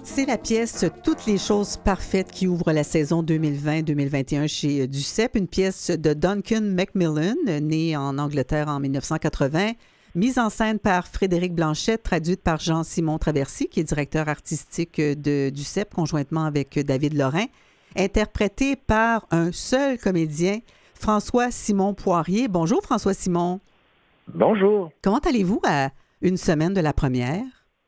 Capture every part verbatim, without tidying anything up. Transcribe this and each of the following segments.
C'est la pièce Toutes les choses parfaites qui ouvre la saison deux mille vingt deux mille vingt et un chez Duceppe, une pièce de Duncan Macmillan, né en Angleterre en dix-neuf cent quatre-vingts, mise en scène par Frédéric Blanchette, traduite par Jean-Simon Traversy, qui est directeur artistique de Duceppe, conjointement avec David Lorrain, interprétée par un seul comédien, François-Simon Poirier. Bonjour François-Simon. Bonjour. Comment allez-vous à une semaine de la première?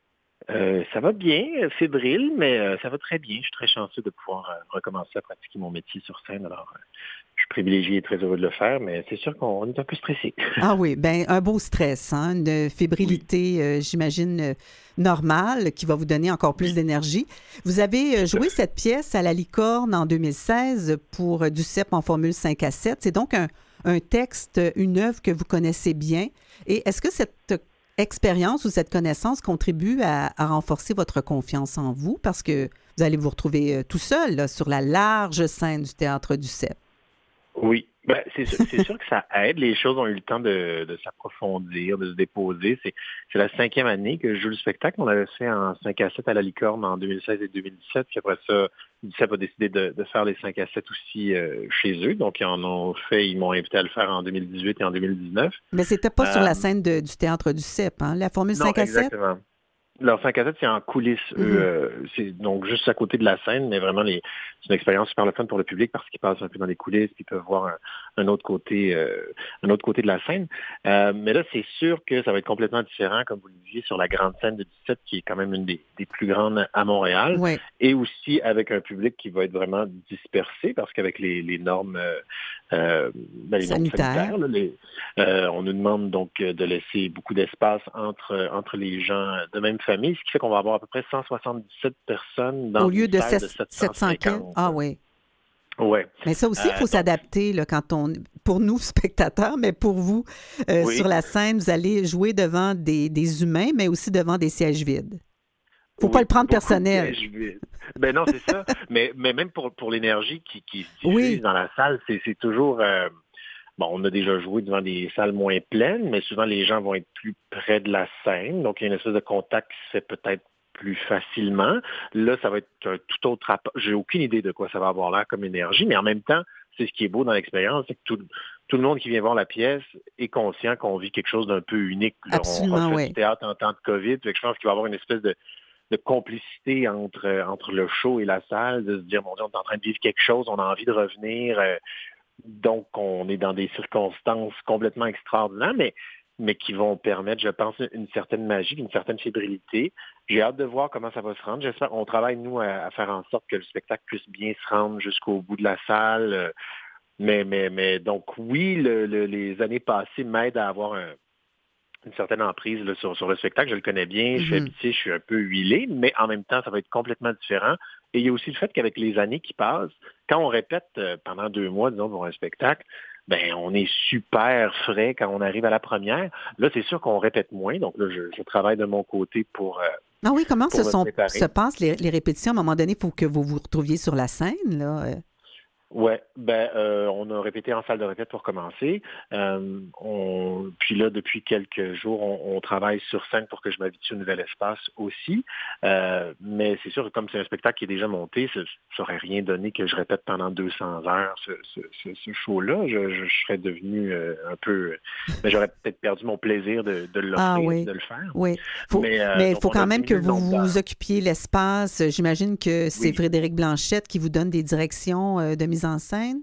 Euh, ça va bien, fébrile, mais euh, ça va très bien. Je suis très chanceux de pouvoir euh, recommencer à pratiquer mon métier sur scène. Alors, euh, je suis privilégié et très heureux de le faire, mais c'est sûr qu'on est un peu stressé. Ah oui, bien, un beau stress, hein? Une fébrilité, Oui. euh, j'imagine, euh, normale, qui va vous donner encore plus Oui, d'énergie. Vous avez euh, tout à joué fait. cette pièce à la Licorne en deux mille seize pour euh, Duceppe en formule cinq à sept. C'est donc un, un texte, une œuvre que vous connaissez bien. Et est-ce que cette expérience ou cette connaissance contribue à, à renforcer votre confiance en vous? Parce que vous allez vous retrouver euh, tout seul là, sur la large scène du théâtre Duceppe. Oui. Ben, c'est sûr, c'est sûr que ça aide. Les choses ont eu le temps de, de s'approfondir, de se déposer. C'est, c'est la cinquième année que je joue le spectacle. On l'avait fait en cinq à sept à la Licorne en deux mille seize et deux mille dix-sept. Puis après ça, Duceppe a décidé de, de faire les cinq à sept aussi euh, chez eux. Donc, ils en ont fait, ils m'ont invité à le faire en deux mille dix-huit et en deux mille dix-neuf. Mais c'était pas sur Euh, la scène de- du théâtre Duceppe, hein? La formule non, cinq à sept? exactement. Leur cinq à sept, c'est en coulisses. Eux, Mhm. euh, c'est donc juste à côté de la scène, mais vraiment, les, c'est une expérience super le fun pour le public parce qu'ils passent un peu dans les coulisses, puis ils peuvent voir un, un autre côté, euh, un autre côté de la scène. Euh, mais là, c'est sûr que ça va être complètement différent, comme vous le disiez, sur la grande scène de dix-sept, qui est quand même une des, des plus grandes à Montréal, Oui. et aussi avec un public qui va être vraiment dispersé, parce qu'avec les, les normes, euh, euh, ben, les normes Sanitaire. sanitaires, là, les, euh, on nous demande donc euh, de laisser beaucoup d'espace entre, entre les gens de même famille, ce qui fait qu'on va avoir à peu près cent soixante-dix-sept personnes Au dans lieu une de salle de sept- 700 quel? sept cent cinquante. Ah oui. Ouais. Mais ça aussi, il Euh, faut donc, s'adapter là, quand on, pour nous, spectateurs, mais pour vous, euh, sur oui, la scène, vous allez jouer devant des, des humains, mais aussi devant des sièges vides. Faut pas le oui, prendre beaucoup de personnel. sièges vides. Ben non, c'est ça. Mais, mais même pour, pour l'énergie qui, qui se diffuse Oui, dans la salle, c'est, c'est toujours... euh, bon, on a déjà joué devant des salles moins pleines, mais souvent les gens vont être plus près de la scène. Donc, il y a une espèce de contact qui se fait peut-être plus facilement. Là, ça va être un tout autre rapport. J'ai aucune idée de quoi ça va avoir l'air comme énergie, mais en même temps, c'est ce qui est beau dans l'expérience, c'est que tout, tout le monde qui vient voir la pièce est conscient qu'on vit quelque chose d'un peu unique. Là, on absolument, refait du oui. théâtre en temps de COVID, fait que je pense qu'il va y avoir une espèce de de complicité entre, euh, entre le show et la salle, de se dire, mon Dieu, on est en train de vivre quelque chose, on a envie de revenir. euh, donc, on est dans des circonstances complètement extraordinaires, mais, mais qui vont permettre, je pense, une certaine magie, une certaine fébrilité. J'ai hâte de voir comment ça va se rendre. J'espère, on travaille, nous, à, à faire en sorte que le spectacle puisse bien se rendre jusqu'au bout de la salle. euh, Mais, mais, mais donc, oui, le- le- les années passées m'aident à avoir un une certaine emprise là, sur, sur le spectacle. Je le connais bien, je suis Mhm. habitué, je suis un peu huilé, mais en même temps, ça va être complètement différent. Et il y a aussi le fait qu'avec les années qui passent, quand on répète euh, pendant deux mois, disons, pour un spectacle, ben on est super frais quand on arrive à la première. Là, c'est sûr qu'on répète moins, donc là, je, je travaille de mon côté pour, euh, Ah oui, comment se, pour me sont, se préparer. passent les, les répétitions? À un moment donné, il faut que vous vous retrouviez sur la scène, là. euh. Ouais, ben euh, on a répété en salle de répète pour commencer. Euh, on, puis là, depuis quelques jours, on, on travaille sur scène pour que je m'habitue au nouvel espace aussi. Euh, mais c'est sûr que comme c'est un spectacle qui est déjà monté, ça n'aurait rien donné que je répète pendant deux cents heures ce, ce, ce, ce show-là. Je, je, je serais devenu euh, un peu... Mais j'aurais peut-être perdu mon plaisir de, de Ah l'offrir puis oui, de le faire. oui. Faut, Mais euh, mais il donc, faut on a quand même que diminué le vous nombre vous d'heures. occupiez l'espace. J'imagine que c'est Oui. Frédéric Blanchette qui vous donne des directions euh, de mise en scène,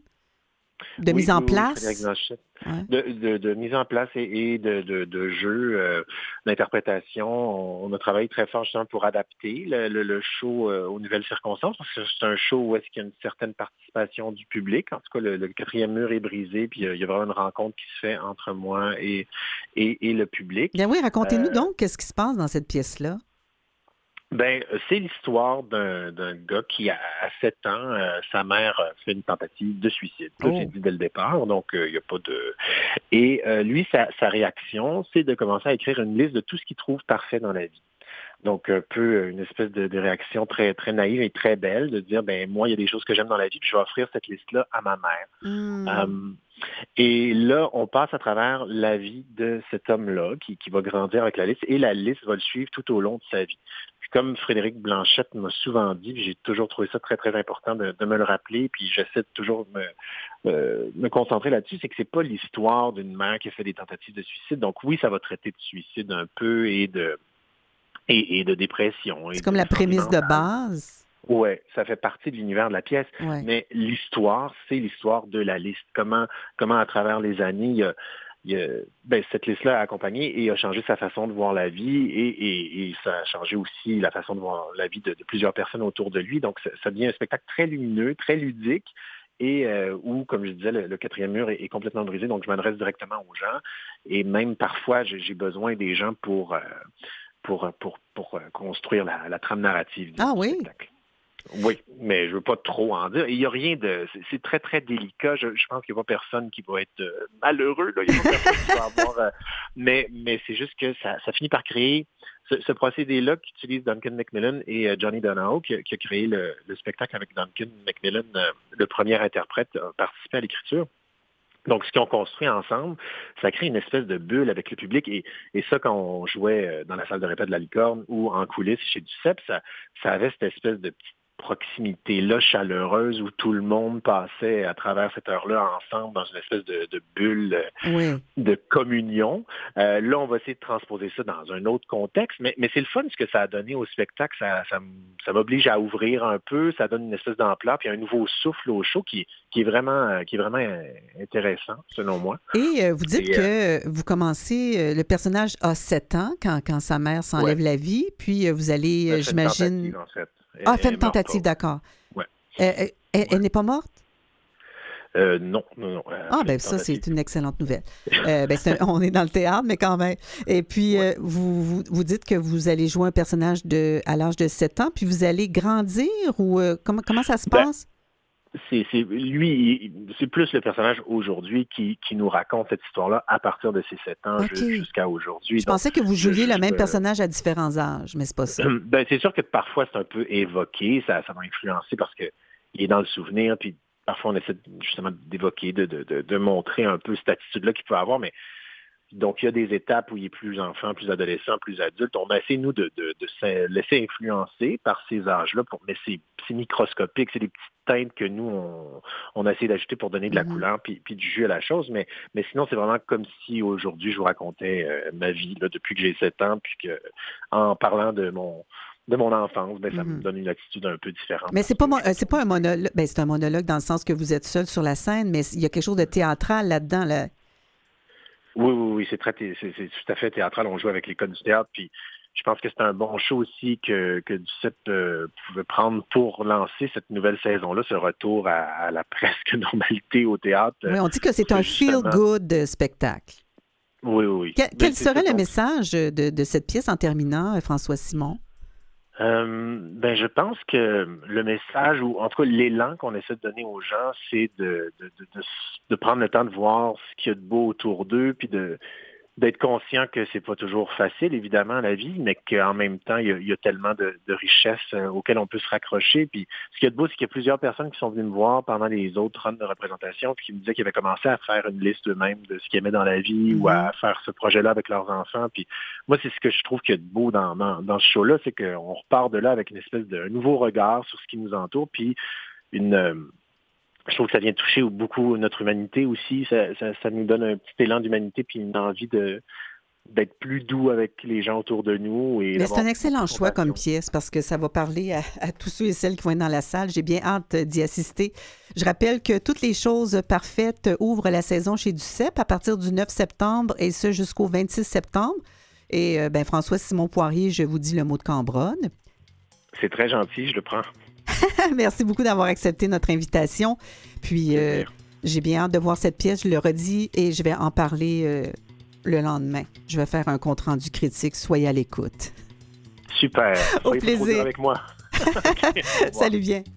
de mise Oui, en oui, oui, Frédéric place. Blanchette. Ouais. De, de, de mise en place et, et de, de, de jeu, euh, d'interprétation. On, on a travaillé très fort justement pour adapter le, le, le show euh, aux nouvelles circonstances, parce que c'est un show où est-ce qu'il y a une certaine participation du public. En tout cas, le, le quatrième mur est brisé, puis euh, il y a vraiment une rencontre qui se fait entre moi et, et, et le public. Bien oui, racontez-nous Euh, donc qu'est-ce qui se passe dans cette pièce-là. Ben, euh, c'est l'histoire d'un d'un gars qui, à, à sept ans, euh, sa mère euh, fait une tentative de suicide. Ça, c'est Oh. dit dès le départ, donc euh, il n'y a pas de... Et euh, lui, sa, sa réaction, c'est de commencer à écrire une liste de tout ce qu'il trouve parfait dans la vie. Donc, un peu euh, une espèce de, de réaction très, très naïve et très belle, de dire, ben moi, il y a des choses que j'aime dans la vie, puis je vais offrir cette liste-là à ma mère. Hmm. Euh, et là, on passe à travers la vie de cet homme-là qui, qui va grandir avec la liste, et la liste va le suivre tout au long de sa vie. comme Frédéric Blanchette m'a souvent dit, j'ai toujours trouvé ça très, très important de, de me le rappeler, puis j'essaie de toujours me, euh, me concentrer là-dessus, c'est que c'est pas l'histoire d'une mère qui a fait des tentatives de suicide. Donc oui, ça va traiter de suicide un peu et de, et, et de dépression. C'est comme la prémisse de base. Oui, ça fait partie de l'univers de la pièce. Ouais. Mais l'histoire, c'est l'histoire de la liste. Comment, comment à travers les années, il y a, il y a, ben, cette liste-là a accompagné et a changé sa façon de voir la vie et, et, et ça a changé aussi la façon de voir la vie de, de plusieurs personnes autour de lui. Donc, ça, ça devient un spectacle très lumineux, très ludique et euh, où, comme je disais, le, le quatrième mur est, est complètement brisé. Donc, je m'adresse directement aux gens et même parfois, j'ai, j'ai besoin des gens pour, euh, pour, pour, pour, pour construire la, la trame narrative du, ah, du oui. spectacle. Oui, mais je veux pas trop en dire. Il n'y a rien de... C'est, c'est très, très délicat. Je, je pense qu'il n'y a pas personne qui va être euh, malheureux. Là. Il n'y a pas personne qui va avoir... Euh, mais, mais c'est juste que ça, ça finit par créer ce, ce procédé-là qu'utilise Duncan Macmillan et euh, Johnny Donahoe, qui, qui a créé le, le spectacle avec Duncan Macmillan, euh, le premier interprète, a participé à l'écriture. Donc, ce qu'ils ont construit ensemble, ça crée une espèce de bulle avec le public. Et, et ça, quand on jouait dans la salle de répète de la Licorne ou en coulisses chez Duceppe, ça, ça avait cette espèce de petite proximité-là chaleureuse où tout le monde passait à travers cette heure-là ensemble dans une espèce de, de bulle oui. de communion. Euh, là, on va essayer de transposer ça dans un autre contexte, mais, mais c'est le fun ce que ça a donné au spectacle. Ça, ça, ça m'oblige à ouvrir un peu, ça donne une espèce d'ampleur, puis un nouveau souffle au show qui, qui, est, vraiment, qui est vraiment intéressant, selon moi. Et euh, vous dites Et, que euh, vous commencez, euh, le personnage a sept ans quand, quand sa mère s'enlève ouais. la vie, puis euh, vous allez, euh, j'imagine... En fait. Elle, ah, fait une tentative, morte, d'accord. Ouais. Elle, elle, elle, ouais. elle n'est pas morte? Euh, non, non, non. Ah, bien, ça, c'est une excellente nouvelle. euh, ben, c'est un, on est dans le théâtre, mais quand même. Et puis, ouais. euh, vous, vous, vous dites que vous allez jouer un personnage de, à l'âge de sept ans, puis vous allez grandir ou euh, comment, comment ça se ben, passe? C'est, c'est, lui, c'est plus le personnage aujourd'hui qui, qui nous raconte cette histoire-là à partir de ses sept ans okay. jusqu'à aujourd'hui. Je Donc, pensais que vous jouiez je, le même je, personnage à différents âges, mais c'est pas ça. Ben, c'est sûr que parfois, c'est un peu évoqué, ça, ça m'a influencé parce qu'il est dans le souvenir, puis parfois, on essaie justement d'évoquer, de, de, de, de montrer un peu cette attitude-là qu'il peut avoir, mais donc, il y a des étapes où il est plus enfant, plus adolescent, plus adulte. On a essayé, nous, de, de, de se laisser influencer par ces âges-là, pour, mais c'est, c'est microscopique, c'est des petites teintes que nous, on, on a essayé d'ajouter pour donner de la mm-hmm. couleur puis, puis du jus à la chose, mais, mais sinon, c'est vraiment comme si aujourd'hui, je vous racontais euh, ma vie là, depuis que j'ai sept ans, puis que en parlant de mon... de mon enfance, ben, ça mm-hmm. me donne une attitude un peu différente. Mais c'est pas, mon, c'est pas un monologue, ben, c'est un monologue dans le sens que vous êtes seul sur la scène, mais il y a quelque chose de théâtral là-dedans, là. Oui, oui, oui, c'est, très, c'est, c'est tout à fait théâtral. On joue avec les codes du théâtre, puis je pense que c'est un bon show aussi que, que Duceppe euh, pouvait prendre pour lancer cette nouvelle saison-là, ce retour à, à la presque normalité au théâtre. Oui, on dit que c'est un feel-good spectacle. Oui, oui, oui. Quel, quel serait le message de, de cette pièce en terminant, François Simon? Euh, ben, je pense que le message, ou en tout cas l'élan qu'on essaie de donner aux gens, c'est de, de, de, de, de prendre le temps de voir ce qu'il y a de beau autour d'eux, puis de, d'être conscient que c'est pas toujours facile, évidemment, la vie, mais qu'en même temps, il y a, il y a tellement de, de richesses euh, auxquelles on peut se raccrocher. Puis ce qu'il y a de beau, c'est qu'il y a plusieurs personnes qui sont venues me voir pendant les autres runs de représentation, puis qui me disaient qu'ils avaient commencé à faire une liste eux-mêmes de ce qu'ils aimaient dans la vie, mm-hmm. ou à faire ce projet-là avec leurs enfants. Puis moi, c'est ce que je trouve qu'il y a de beau dans, dans, dans ce show-là, c'est qu'on repart de là avec une espèce de un nouveau regard sur ce qui nous entoure, puis une... Euh, je trouve que ça vient toucher beaucoup notre humanité aussi. Ça, ça, ça nous donne un petit élan d'humanité puis une envie de, d'être plus doux avec les gens autour de nous. Et mais c'est un excellent choix comme pièce parce que ça va parler à, à tous ceux et celles qui vont être dans la salle. J'ai bien hâte d'y assister. Je rappelle que Toutes les choses parfaites ouvrent la saison chez Duceppe à partir du neuf septembre et ce jusqu'au vingt-six septembre. Et euh, ben, François Simon Poirier, je vous dis le mot de Cambronne. C'est très gentil, je le prends. Merci beaucoup d'avoir accepté notre invitation. Puis, euh, j'ai bien hâte de voir cette pièce, je le redis, et je vais en parler euh, le lendemain. Je vais faire un compte-rendu critique. Soyez à l'écoute. Super. Au plaisir. Avec moi. Okay, salut bien.